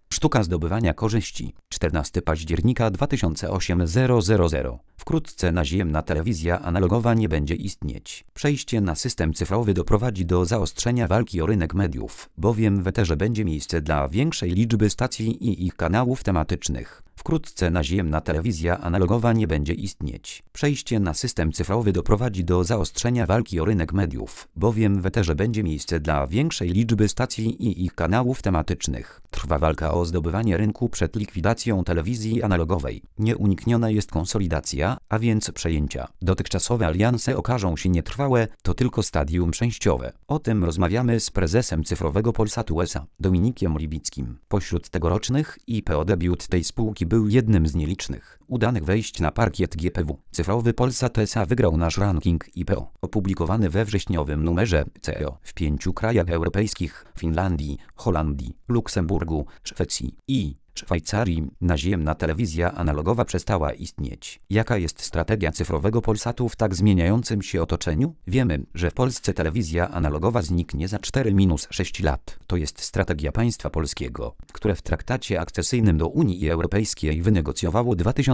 Sztuka zdobywania korzyści. 14 października 2008 000. Wkrótce naziemna telewizja analogowa nie będzie istnieć. Przejście na system cyfrowy doprowadzi do zaostrzenia walki o rynek mediów, bowiem w eterze będzie miejsce dla większej liczby stacji i ich kanałów tematycznych. Wkrótce naziemna telewizja analogowa nie będzie istnieć. Przejście na system cyfrowy doprowadzi do zaostrzenia walki o rynek mediów, bowiem w eterze będzie miejsce dla większej liczby stacji i ich kanałów tematycznych. Trwa walka o zdobywanie rynku przed likwidacją telewizji analogowej. Nieunikniona jest konsolidacja, a więc przejęcia. Dotychczasowe alianse okażą się nietrwałe, to tylko stadium przejściowe. O tym rozmawiamy z prezesem cyfrowego Polsatu S.A. Dominikiem Libickim. Pośród tegorocznych IPO debiut tej spółki był jednym z nielicznych udanych wejść na parkiet GPW. Cyfrowy Polsat S.A. wygrał nasz ranking IPO, opublikowany we wrześniowym numerze CEO w 5 krajach europejskich: Finlandii, Holandii, Luksemburgu, Szwecji i Szwajcarii. Naziemna telewizja analogowa przestała istnieć. Jaka jest strategia cyfrowego Polsatu w tak zmieniającym się otoczeniu? Wiemy, że w Polsce telewizja analogowa zniknie za 4-6 lat. To jest strategia państwa polskiego, które w traktacie akcesyjnym do Unii Europejskiej wynegocjowało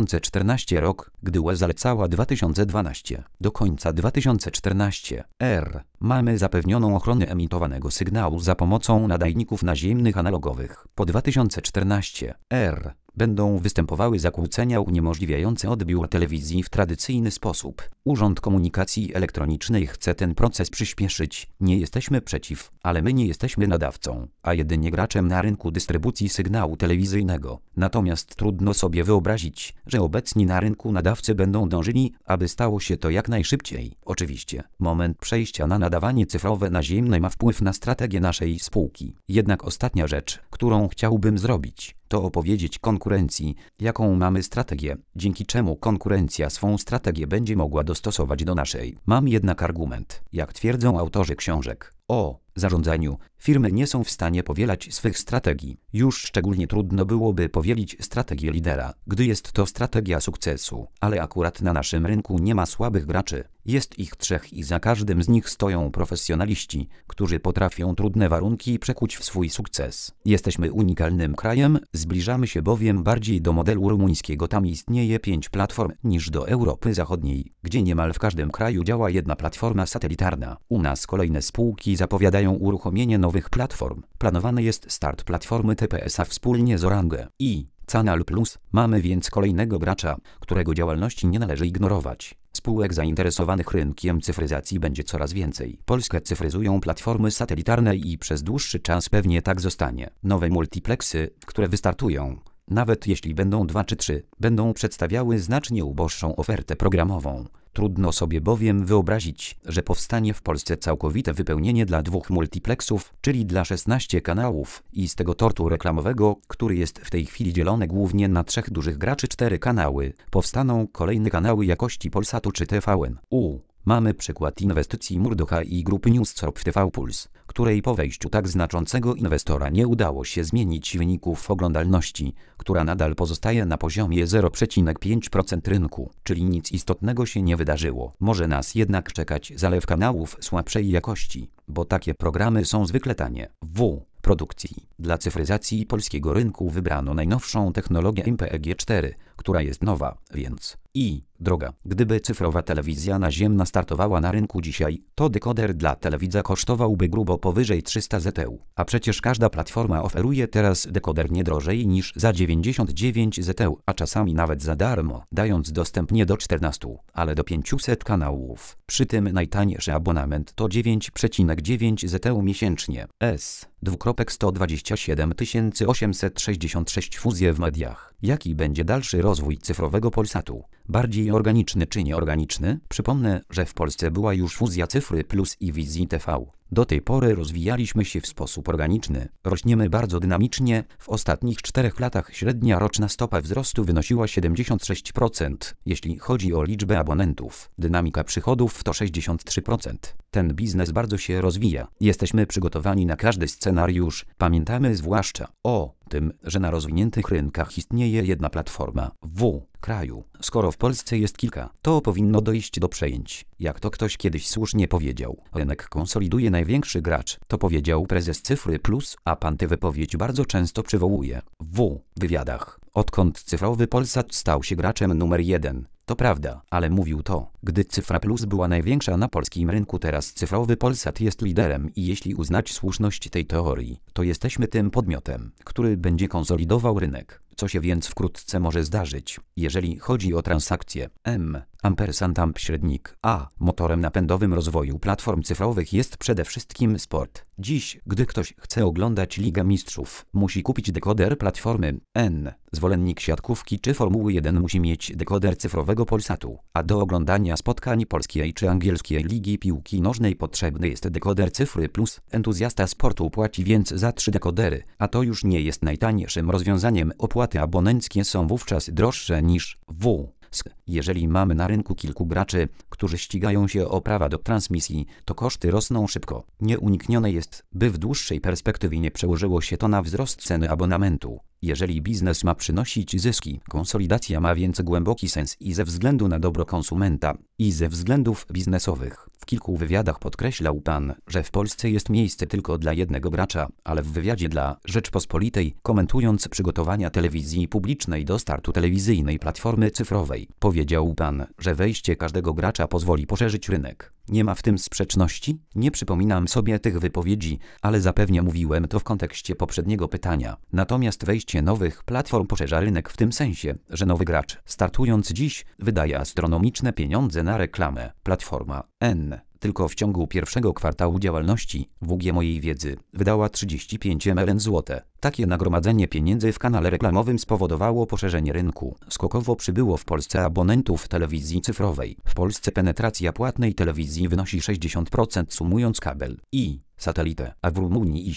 2014 rok, gdy UE zalecała 2012. Do końca 2014 mamy zapewnioną ochronę emitowanego sygnału za pomocą nadajników naziemnych analogowych. Po 2014 będą występowały zakłócenia uniemożliwiające odbiór telewizji w tradycyjny sposób. Urząd Komunikacji Elektronicznej chce ten proces przyspieszyć. Nie jesteśmy przeciw, ale my nie jesteśmy nadawcą, a jedynie graczem na rynku dystrybucji sygnału telewizyjnego. Natomiast trudno sobie wyobrazić, że obecni na rynku nadawcy będą dążyli, aby stało się to jak najszybciej. Oczywiście, moment przejścia na nadawanie cyfrowe naziemne ma wpływ na strategię naszej spółki. Jednak ostatnia rzecz, którą chciałbym zrobić, to opowiedzieć konkurencji, jaką mamy strategię, dzięki czemu konkurencja swą strategię będzie mogła dostosować do naszej. Mam jednak argument, jak twierdzą autorzy książek o zarządzaniu. Firmy nie są w stanie powielać swych strategii. Już szczególnie trudno byłoby powielić strategię lidera, gdy jest to strategia sukcesu. Ale akurat na naszym rynku nie ma słabych graczy. Jest ich 3 i za każdym z nich stoją profesjonaliści, którzy potrafią trudne warunki przekuć w swój sukces. Jesteśmy unikalnym krajem, zbliżamy się bowiem bardziej do modelu rumuńskiego. Tam istnieje 5 platform niż do Europy Zachodniej, gdzie niemal w każdym kraju działa jedna platforma satelitarna. U nas kolejne spółki zapowiadają uruchomienie nowych platform. Planowany jest start platformy TPS-a wspólnie z Orange i Canal Plus. Mamy więc kolejnego gracza, którego działalności nie należy ignorować. Spółek zainteresowanych rynkiem cyfryzacji będzie coraz więcej. Polskę cyfryzują platformy satelitarne i przez dłuższy czas pewnie tak zostanie. Nowe multiplexy, które wystartują, nawet jeśli będą 2 czy 3, będą przedstawiały znacznie uboższą ofertę programową. Trudno sobie bowiem wyobrazić, że powstanie w Polsce całkowite wypełnienie dla 2 multiplexów, czyli dla 16 kanałów i z tego tortu reklamowego, który jest w tej chwili dzielony głównie na 3 dużych graczy 4 kanały, powstaną kolejne kanały jakości Polsatu czy TVN. Mamy przykład inwestycji Murdocha i grupy Newscorp w TV Puls, której po wejściu tak znaczącego inwestora nie udało się zmienić wyników oglądalności, która nadal pozostaje na poziomie 0,5% rynku, czyli nic istotnego się nie wydarzyło. Może nas jednak czekać zalew kanałów słabszej jakości, bo takie programy są zwykle tanie. Produkcji. Dla cyfryzacji polskiego rynku wybrano najnowszą technologię MPEG-4, która jest nowa, więc droga. Gdyby cyfrowa telewizja naziemna startowała na rynku dzisiaj, to dekoder dla telewidza kosztowałby grubo powyżej 300 zł. A przecież każda platforma oferuje teraz dekoder nie drożej niż za 99 zł, a czasami nawet za darmo, dając dostęp nie do 14, ale do 500 kanałów. Przy tym najtańszy abonament to 9,9 zł miesięcznie. 127 866 fuzje w mediach. Jaki będzie dalszy rozwój cyfrowego Polsatu? Bardziej organiczny czy nieorganiczny? Przypomnę, że w Polsce była już fuzja Cyfry Plus i Wizji TV. Do tej pory rozwijaliśmy się w sposób organiczny. Rośniemy bardzo dynamicznie. W ostatnich 4 latach średnia roczna stopa wzrostu wynosiła 76%, jeśli chodzi o liczbę abonentów. Dynamika przychodów to 63%. Ten biznes bardzo się rozwija. Jesteśmy przygotowani na każdy scenariusz. Pamiętamy zwłaszcza o tym, że na rozwiniętych rynkach istnieje jedna platforma kraju. Skoro w Polsce jest kilka, to powinno dojść do przejęć. Jak to ktoś kiedyś słusznie powiedział, rynek konsoliduje największy gracz. To powiedział prezes Cyfry Plus, a pan tę wypowiedź bardzo często przywołuje w wywiadach. Odkąd Cyfrowy Polsat stał się graczem numer 1. To prawda, ale mówił to, gdy Cyfra Plus była największa na polskim rynku. Teraz Cyfrowy Polsat jest liderem i jeśli uznać słuszność tej teorii, to jesteśmy tym podmiotem, który będzie konsolidował rynek. Co się więc wkrótce może zdarzyć, jeżeli chodzi o transakcje? Średnik A. Motorem napędowym rozwoju platform cyfrowych jest przede wszystkim sport. Dziś, gdy ktoś chce oglądać Ligę Mistrzów, musi kupić dekoder platformy N. Zwolennik siatkówki czy Formuły 1 musi mieć dekoder Cyfrowego Polsatu, a do oglądania spotkań polskiej czy angielskiej ligi piłki nożnej potrzebny jest dekoder Cyfry Plus. Entuzjasta sportu płaci więc za 3 dekodery, a to już nie jest najtańszym rozwiązaniem. Opłaty abonenckie są wówczas droższe niż Jeżeli mamy na rynku kilku graczy, którzy ścigają się o prawa do transmisji, to koszty rosną szybko. Nieuniknione jest, by w dłuższej perspektywie nie przełożyło się to na wzrost ceny abonamentu. Jeżeli biznes ma przynosić zyski, konsolidacja ma więc głęboki sens i ze względu na dobro konsumenta, i ze względów biznesowych. W kilku wywiadach podkreślał pan, że w Polsce jest miejsce tylko dla jednego gracza, ale w wywiadzie dla Rzeczpospolitej, komentując przygotowania telewizji publicznej do startu telewizyjnej platformy cyfrowej, powiedział pan, że wejście każdego gracza pozwoli poszerzyć rynek. Nie ma w tym sprzeczności? Nie przypominam sobie tych wypowiedzi, ale zapewne mówiłem to w kontekście poprzedniego pytania. Natomiast wejście nowych platform poszerza rynek w tym sensie, że nowy gracz, startując dziś, wydaje astronomiczne pieniądze na reklamę. Platforma N tylko w ciągu pierwszego kwartału działalności, WG mojej wiedzy, wydała 35 mln zł. Takie nagromadzenie pieniędzy w kanale reklamowym spowodowało poszerzenie rynku. Skokowo przybyło w Polsce abonentów telewizji cyfrowej. W Polsce penetracja płatnej telewizji wynosi 60%, sumując kabel i satelitę, a w Rumunii i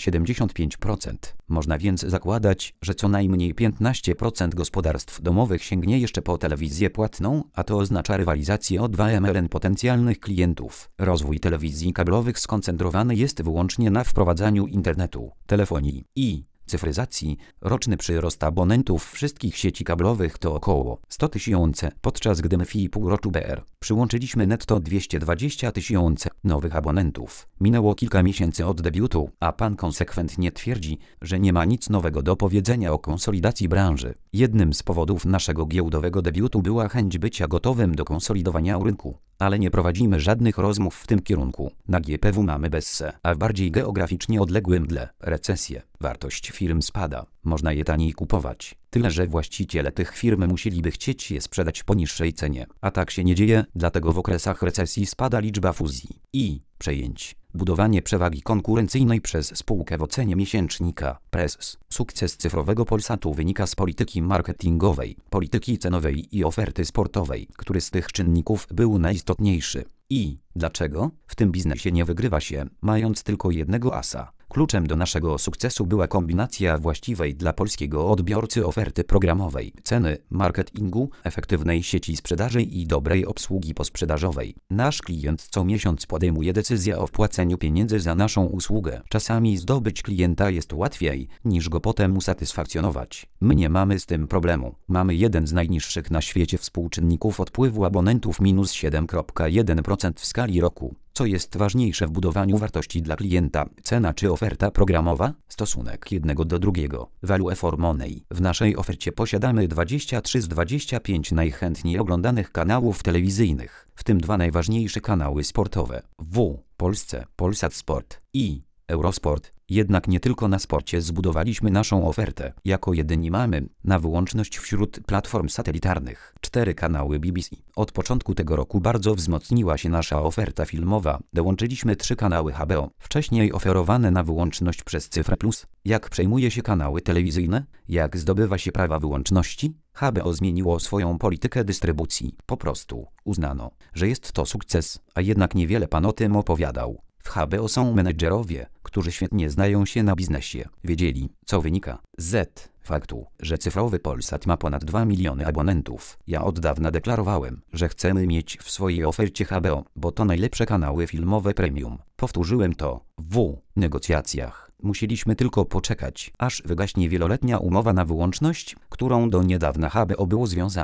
75%. Można więc zakładać, że co najmniej 15% gospodarstw domowych sięgnie jeszcze po telewizję płatną, a to oznacza rywalizację o 2 mln potencjalnych klientów. Rozwój telewizji kablowych skoncentrowany jest wyłącznie na wprowadzaniu internetu, telefonii i cyfryzacji. Roczny przyrost abonentów wszystkich sieci kablowych to około 100 000, podczas gdy my w półroczu BR przyłączyliśmy netto 220 000 nowych abonentów. Minęło kilka miesięcy od debiutu, a pan konsekwentnie twierdzi, że nie ma nic nowego do powiedzenia o konsolidacji branży. Jednym z powodów naszego giełdowego debiutu była chęć bycia gotowym do konsolidowania rynku. Ale nie prowadzimy żadnych rozmów w tym kierunku. Na GPW mamy bessę, a w bardziej geograficznie odległym tle recesję. Wartość firm spada. Można je taniej kupować. Tyle, że właściciele tych firm musieliby chcieć je sprzedać po niższej cenie. A tak się nie dzieje, dlatego w okresach recesji spada liczba fuzji i przejęć. Budowanie przewagi konkurencyjnej przez spółkę w ocenie miesięcznika Prezes. Sukces Cyfrowego Polsatu wynika z polityki marketingowej, polityki cenowej i oferty sportowej. Który z tych czynników był najistotniejszy? I dlaczego? W tym biznesie nie wygrywa się, mając tylko jednego asa. Kluczem do naszego sukcesu była kombinacja właściwej dla polskiego odbiorcy oferty programowej, ceny, marketingu, efektywnej sieci sprzedaży i dobrej obsługi posprzedażowej. Nasz klient co miesiąc podejmuje decyzję o wpłaceniu pieniędzy za naszą usługę. Czasami zdobyć klienta jest łatwiej, niż go potem usatysfakcjonować. My nie mamy z tym problemu. Mamy jeden z najniższych na świecie współczynników odpływu abonentów minus 7,1% w skali roku. Co jest ważniejsze w budowaniu wartości dla klienta, cena czy oferta programowa? Stosunek 1 do 2. Value for money. W naszej ofercie posiadamy 23 z 25 najchętniej oglądanych kanałów telewizyjnych, w tym 2 najważniejsze kanały sportowe. W Polsce Polsat Sport i Eurosport. Jednak nie tylko na sporcie zbudowaliśmy naszą ofertę. Jako jedyni mamy, na wyłączność wśród platform satelitarnych, 4 kanały BBC. Od początku tego roku bardzo wzmocniła się nasza oferta filmowa. Dołączyliśmy 3 kanały HBO, wcześniej oferowane na wyłączność przez Cyfrę Plus. Jak przejmuje się kanały telewizyjne? Jak zdobywa się prawa wyłączności? HBO zmieniło swoją politykę dystrybucji. Po prostu uznano, że jest to sukces, a jednak niewiele pan o tym opowiadał. W HBO są menedżerowie, którzy świetnie znają się na biznesie. Wiedzieli, co wynika z faktu, że Cyfrowy Polsat ma ponad 2 miliony abonentów. Ja od dawna deklarowałem, że chcemy mieć w swojej ofercie HBO, bo to najlepsze kanały filmowe premium. Powtórzyłem to w negocjacjach. Musieliśmy tylko poczekać, aż wygaśnie wieloletnia umowa na wyłączność, którą do niedawna HBO było związane.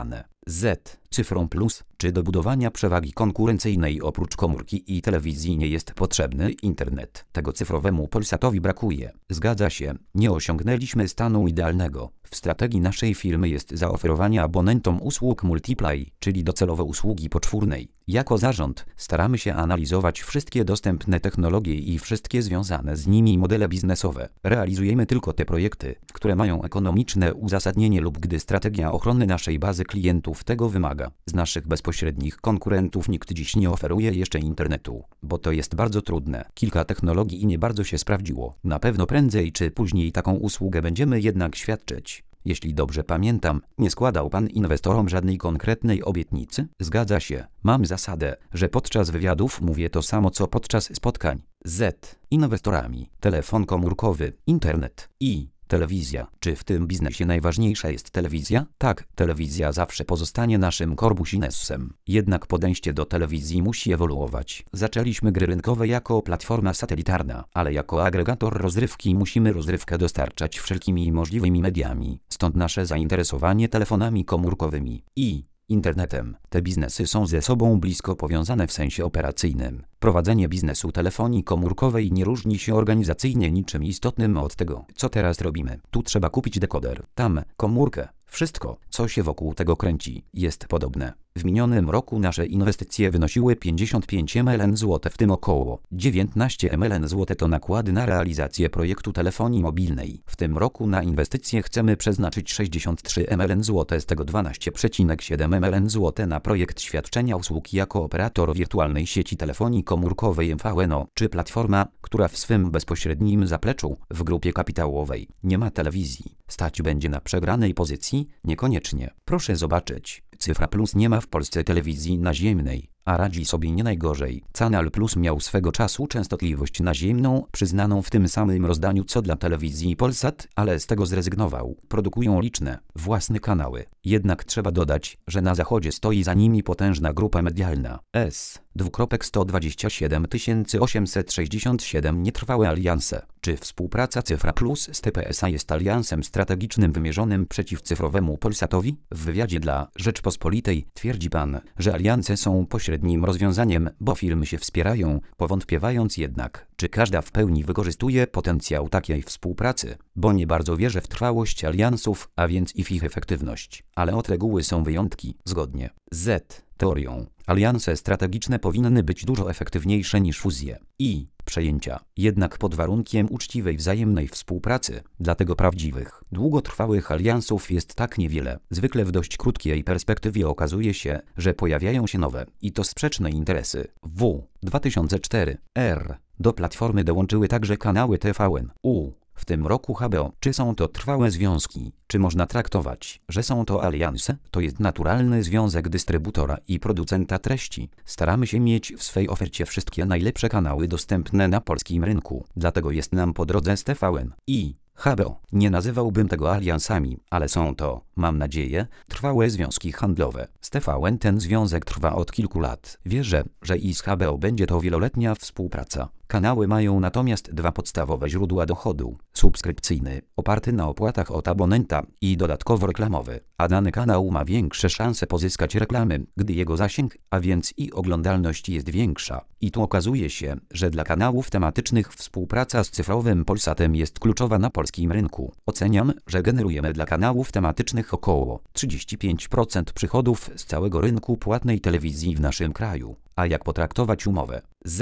Z. Cyfrą plus, czy do budowania przewagi konkurencyjnej oprócz komórki i telewizji nie jest potrzebny internet? Tego cyfrowemu Polsatowi brakuje. Zgadza się, nie osiągnęliśmy stanu idealnego. W strategii naszej firmy jest zaoferowanie abonentom usług multiply, czyli docelowe usługi poczwórnej. Jako zarząd staramy się analizować wszystkie dostępne technologie i wszystkie związane z nimi modele biznesowe. Realizujemy tylko te projekty, które mają ekonomiczne uzasadnienie lub gdy strategia ochrony naszej bazy klientów tego wymaga. Z naszych bezpośrednich konkurentów nikt dziś nie oferuje jeszcze internetu, bo to jest bardzo trudne. Kilka technologii i nie bardzo się sprawdziło. Na pewno prędzej czy później taką usługę będziemy jednak świadczyć. Jeśli dobrze pamiętam, nie składał pan inwestorom żadnej konkretnej obietnicy? Zgadza się. Mam zasadę, że podczas wywiadów mówię to samo co podczas spotkań. Z inwestorami. Telefon komórkowy, internet i telewizja. Czy w tym biznesie najważniejsza jest telewizja? Tak, telewizja zawsze pozostanie naszym core businessem. Jednak podejście do telewizji musi ewoluować. Zaczęliśmy gry rynkowe jako platforma satelitarna, ale jako agregator rozrywki musimy rozrywkę dostarczać wszelkimi możliwymi mediami. Stąd nasze zainteresowanie telefonami komórkowymi i internetem. Te biznesy są ze sobą blisko powiązane w sensie operacyjnym. Prowadzenie biznesu telefonii komórkowej nie różni się organizacyjnie niczym istotnym od tego, co teraz robimy. Tu trzeba kupić dekoder, tam komórkę. Wszystko, co się wokół tego kręci, jest podobne. W minionym roku nasze inwestycje wynosiły 55 mln zł, w tym około 19 mln zł to nakłady na realizację projektu telefonii mobilnej. W tym roku na inwestycje chcemy przeznaczyć 63 mln zł, z tego 12,7 mln zł na projekt świadczenia usług jako operator wirtualnej sieci telefonii komórkowej MVNO, czy platforma, która w swym bezpośrednim zapleczu w grupie kapitałowej nie ma telewizji. Stać będzie na przegranej pozycji? Niekoniecznie. Proszę zobaczyć. Cyfra Plus nie ma w Polsce telewizji naziemnej, a radzi sobie nie najgorzej. Canal Plus miał swego czasu częstotliwość naziemną, przyznaną w tym samym rozdaniu co dla telewizji Polsat, ale z tego zrezygnował. Produkują liczne, własne kanały. Jednak trzeba dodać, że na zachodzie stoi za nimi potężna grupa medialna. 127 867 nietrwałe alianse. Czy współpraca Cyfra Plus z TPSA jest aliansem strategicznym wymierzonym przeciw cyfrowemu Polsatowi? W wywiadzie dla Rzeczpospolitej twierdzi pan, że alianse są pośrednim rozwiązaniem, bo firmy się wspierają, powątpiewając jednak, czy każda w pełni wykorzystuje potencjał takiej współpracy, bo nie bardzo wierzę w trwałość aliansów, a więc i w ich efektywność. Ale od reguły są wyjątki, zgodnie z teorią. Alianse strategiczne powinny być dużo efektywniejsze niż fuzje i przejęcia, jednak pod warunkiem uczciwej wzajemnej współpracy. Dlatego prawdziwych, długotrwałych aliansów jest tak niewiele. Zwykle w dość krótkiej perspektywie okazuje się, że pojawiają się nowe i to sprzeczne interesy. W 2004 r. do platformy dołączyły także kanały TVN, w tym roku HBO. Czy są to trwałe związki? Czy można traktować, że są to alianse? To jest naturalny związek dystrybutora i producenta treści. Staramy się mieć w swej ofercie wszystkie najlepsze kanały dostępne na polskim rynku. Dlatego jest nam po drodze z TVN i HBO. Nie nazywałbym tego aliansami, ale są to, mam nadzieję, trwałe związki handlowe. Z TVN ten związek trwa od kilku lat. Wierzę, że i z HBO będzie to wieloletnia współpraca. Kanały mają natomiast dwa podstawowe źródła dochodu. Subskrypcyjny, oparty na opłatach od abonenta i dodatkowo reklamowy. A dany kanał ma większe szanse pozyskać reklamy, gdy jego zasięg, a więc i oglądalność jest większa. I tu okazuje się, że dla kanałów tematycznych współpraca z cyfrowym Polsatem jest kluczowa na polskim rynku. Oceniam, że generujemy dla kanałów tematycznych około 35% przychodów z całego rynku płatnej telewizji w naszym kraju. A jak potraktować umowę?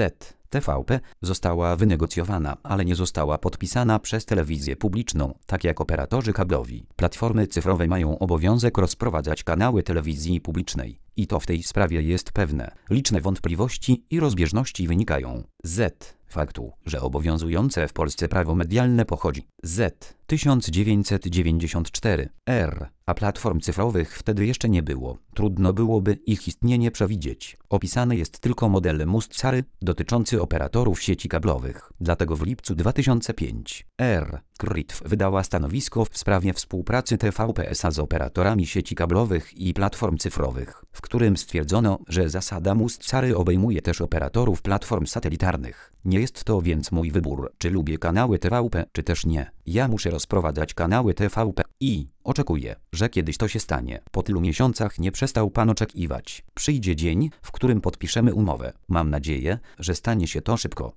TVP została wynegocjowana, ale nie została podpisana przez telewizję publiczną, tak jak operatorzy kablowi. Platformy cyfrowe mają obowiązek rozprowadzać kanały telewizji publicznej. I to w tej sprawie jest pewne. Liczne wątpliwości i rozbieżności wynikają z faktu, że obowiązujące w Polsce prawo medialne pochodzi z 1994 r., a platform cyfrowych wtedy jeszcze nie było. Trudno byłoby ich istnienie przewidzieć. Opisany jest tylko model Muscary dotyczący operatorów sieci kablowych. Dlatego w lipcu 2005 r. KRITW wydała stanowisko w sprawie współpracy TVP SA z operatorami sieci kablowych i platform cyfrowych, w którym stwierdzono, że zasada Muscary obejmuje też operatorów platform satelitarnych. Nie jest to więc mój wybór, czy lubię kanały TVP, czy też nie. Ja muszę rozprowadzać kanały TVP i oczekuję, że kiedyś to się stanie. Po tylu miesiącach nie przestał pan oczekiwać. Przyjdzie dzień, w którym podpiszemy umowę. Mam nadzieję, że stanie się to szybko.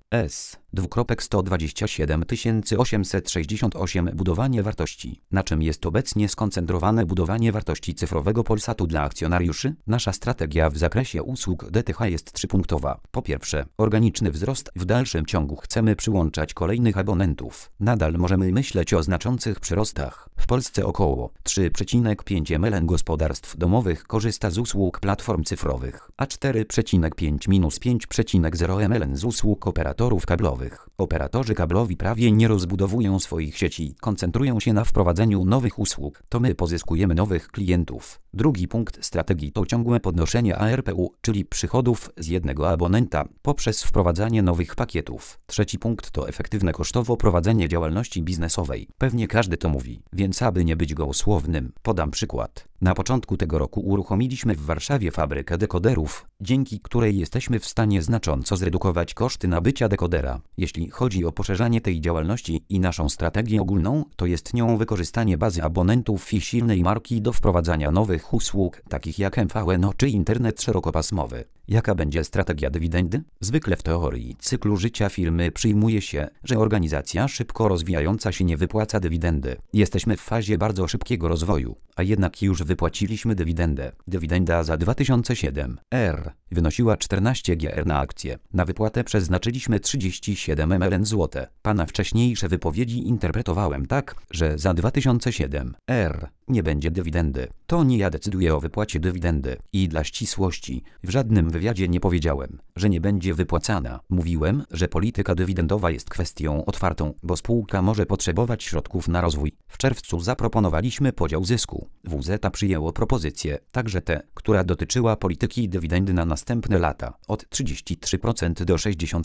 S. 868 Budowanie wartości. Na czym jest obecnie skoncentrowane budowanie wartości cyfrowego Polsatu dla akcjonariuszy? Nasza strategia w zakresie usług DTH jest trzypunktowa. Po pierwsze, organiczny wzrost. W dalszym ciągu chcemy przyłączać kolejnych abonentów. Nadal możemy myśleć o znaczących przyrostach. W Polsce około 3,5 mln gospodarstw domowych korzysta z usług platform cyfrowych, a 4,5–5,0 mln z usług operatorów kablowych. Operatorzy kablowi prawie nie rozbudowują swoich sieci, koncentrują się na wprowadzeniu nowych usług. To my pozyskujemy nowych klientów. Drugi punkt strategii to ciągłe podnoszenie ARPU, czyli przychodów z jednego abonenta, poprzez wprowadzanie nowych pakietów. Trzeci punkt to efektywne kosztowo prowadzenie działalności biznesowej. Pewnie każdy to mówi, więc aby nie być gołosłownym, podam przykład. Na początku tego roku uruchomiliśmy w Warszawie fabrykę dekoderów, dzięki której jesteśmy w stanie znacząco zredukować koszty nabycia dekodera. Jeśli chodzi o poszerzanie tej działalności i naszą strategię ogólną, to jest nią wykorzystanie bazy abonentów i silnej marki do wprowadzania nowych usług, takich jak MVNO czy internet szerokopasmowy. Jaka będzie strategia dywidendy? Zwykle w teorii cyklu życia firmy przyjmuje się, że organizacja szybko rozwijająca się nie wypłaca dywidendy. Jesteśmy w fazie bardzo szybkiego rozwoju, a jednak już wypłaciliśmy dywidendę. Dywidenda za 2007 r. wynosiła 14 GR na akcję. Na wypłatę przeznaczyliśmy 37 mln zł. Pana wcześniejsze wypowiedzi interpretowałem tak, że za 2007 r. nie będzie dywidendy. To nie ja decyduję o wypłacie dywidendy. I dla ścisłości, w żadnym wywiadzie nie powiedziałem, że nie będzie wypłacana. Mówiłem, że polityka dywidendowa jest kwestią otwartą, bo spółka może potrzebować środków na rozwój. W czerwcu zaproponowaliśmy podział zysku. WZ przyjęło propozycję, także tę, która dotyczyła polityki dywidendy na następne lata. Od 33% do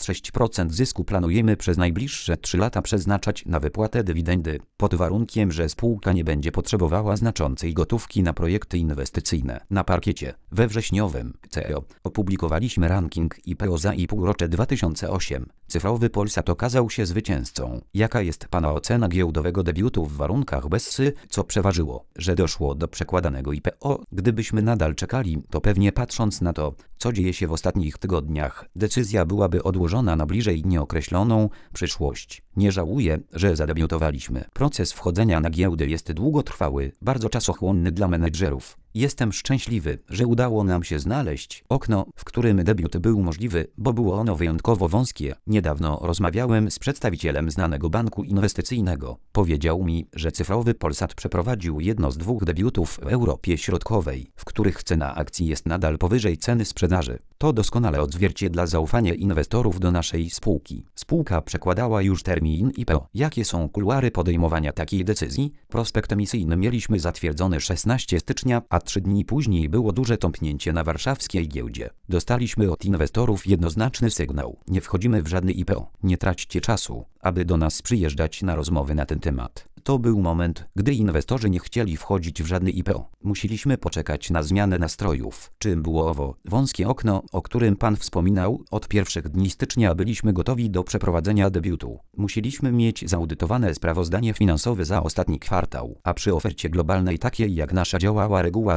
66% zysku planujemy przez najbliższe 3 lata przeznaczać na wypłatę dywidendy, pod warunkiem, że spółka nie będzie potrzebowała znaczącej gotówki na projekty inwestycyjne. Na parkiecie we wrześniowym CEO opublikowaliśmy ranking IPO za półrocze 2008. Cyfrowy Polsat okazał się zwycięzcą. Jaka jest pana ocena giełdowego debiutu w warunkach BESS-y? Co przeważyło, że doszło do przekładanego IPO? Gdybyśmy nadal czekali, to pewnie patrząc na to, co dzieje się w ostatnich tygodniach, decyzja byłaby odłożona na bliżej nieokreśloną przyszłość. Nie żałuję, że zadebiutowaliśmy. Proces wchodzenia na giełdę jest długotrwały, bardzo czasochłonny dla menedżerów. Jestem szczęśliwy, że udało nam się znaleźć okno, w którym debiut był możliwy, bo było ono wyjątkowo wąskie. Niedawno rozmawiałem z przedstawicielem znanego banku inwestycyjnego. Powiedział mi, że Cyfrowy Polsat przeprowadził jedno z 2 debiutów w Europie Środkowej, w których cena akcji jest nadal powyżej ceny sprzedaży. To doskonale odzwierciedla zaufanie inwestorów do naszej spółki. Spółka przekładała już termin IPO. Jakie są kuluary podejmowania takiej decyzji? Prospekt emisyjny mieliśmy zatwierdzony 16 stycznia, a 3 dni później było duże tąpnięcie na warszawskiej giełdzie. Dostaliśmy od inwestorów jednoznaczny sygnał. Nie wchodzimy w żadny IPO. Nie traćcie czasu, aby do nas przyjeżdżać na rozmowy na ten temat. To był moment, gdy inwestorzy nie chcieli wchodzić w żadny IPO. Musieliśmy poczekać na zmianę nastrojów. Czym było owo wąskie okno, o którym pan wspominał? Od pierwszych dni stycznia byliśmy gotowi do przeprowadzenia debiutu. Musieliśmy mieć zaudytowane sprawozdanie finansowe za ostatni kwartał, a przy ofercie globalnej takiej jak nasza działała reguła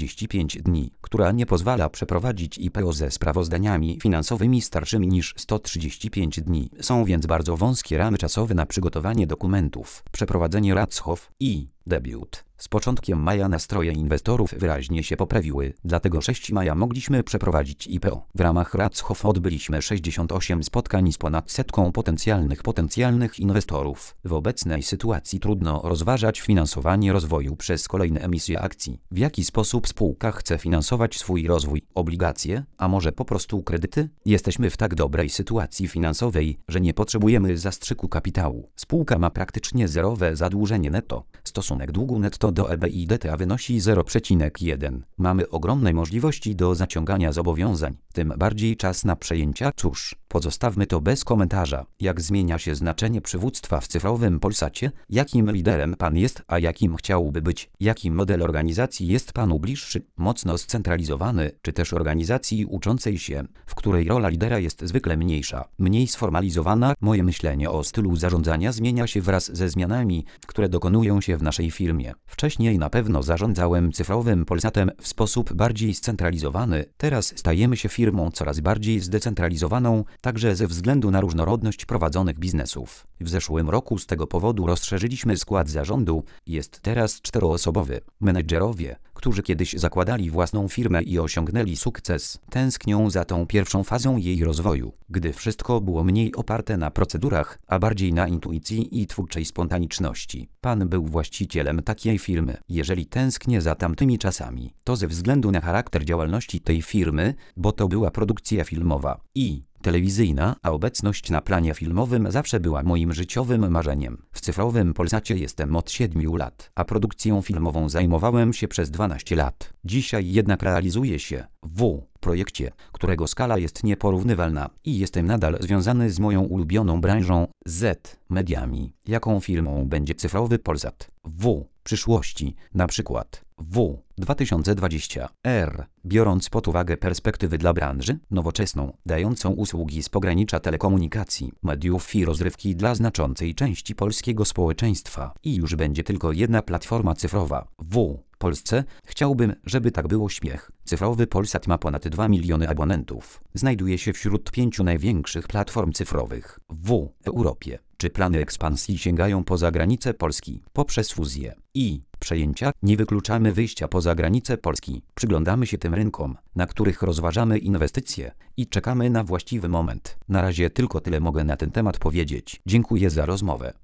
135 dni, która nie pozwala przeprowadzić IPO ze sprawozdaniami finansowymi starszymi niż 135 dni. Są więc bardzo wąskie ramy czasowe na przygotowanie dokumentów, przeprowadzenie Ratshof i debiut. Z początkiem maja nastroje inwestorów wyraźnie się poprawiły, dlatego 6 maja mogliśmy przeprowadzić IPO. W ramach Ratshof odbyliśmy 68 spotkań z ponad 100 potencjalnych inwestorów. W obecnej sytuacji trudno rozważać finansowanie rozwoju przez kolejne emisje akcji. W jaki sposób spółka chce finansować swój rozwój? Obligacje? A może po prostu kredyty? Jesteśmy w tak dobrej sytuacji finansowej, że nie potrzebujemy zastrzyku kapitału. Spółka ma praktycznie zerowe zadłużenie netto. Stosunek długu netto do EBITDA wynosi 0,1. Mamy ogromne możliwości do zaciągania zobowiązań, tym bardziej czas na przejęcia. Cóż, pozostawmy to bez komentarza. Jak zmienia się znaczenie przywództwa w Cyfrowym Polsacie? Jakim liderem pan jest, a jakim chciałby być? Jaki model organizacji jest panu bliższy? Mocno scentralizowany, czy też organizacji uczącej się, w której rola lidera jest zwykle mniejsza, mniej sformalizowana? Moje myślenie o stylu zarządzania zmienia się wraz ze zmianami, które dokonują się w naszej tej firmie. Wcześniej na pewno zarządzałem cyfrowym Polsatem w sposób bardziej scentralizowany, teraz stajemy się firmą coraz bardziej zdecentralizowaną, także ze względu na różnorodność prowadzonych biznesów. W zeszłym roku z tego powodu rozszerzyliśmy skład zarządu, jest teraz 4-osobowy. Menedżerowie, którzy kiedyś zakładali własną firmę i osiągnęli sukces, tęsknią za tą pierwszą fazą jej rozwoju, gdy wszystko było mniej oparte na procedurach, a bardziej na intuicji i twórczej spontaniczności. Pan był właścicielem takiej firmy. Jeżeli tęsknię za tamtymi czasami, to ze względu na charakter działalności tej firmy, bo to była produkcja filmowa i telewizyjna, a obecność na planie filmowym zawsze była moim życiowym marzeniem. W cyfrowym Polsacie jestem od 7 lat, a produkcją filmową zajmowałem się przez 12 lat. Dzisiaj jednak realizuje się w projekcie, którego skala jest nieporównywalna i jestem nadal związany z moją ulubioną branżą Z mediami. Jaką firmą będzie cyfrowy Polsat w przyszłości, na przykład w 2020 r, biorąc pod uwagę perspektywy dla branży nowoczesną, dającą usługi z pogranicza telekomunikacji, mediów i rozrywki dla znaczącej części polskiego społeczeństwa i już będzie tylko jedna platforma cyfrowa w Polsce, chciałbym, żeby tak było śmiech. Cyfrowy Polsat ma ponad 2 miliony abonentów. Znajduje się wśród 5 największych platform cyfrowych w Europie. Czy plany ekspansji sięgają poza granice Polski poprzez fuzję i przejęcia? Nie wykluczamy wyjścia poza granice Polski. Przyglądamy się tym rynkom, na których rozważamy inwestycje i czekamy na właściwy moment. Na razie tylko tyle mogę na ten temat powiedzieć. Dziękuję za rozmowę.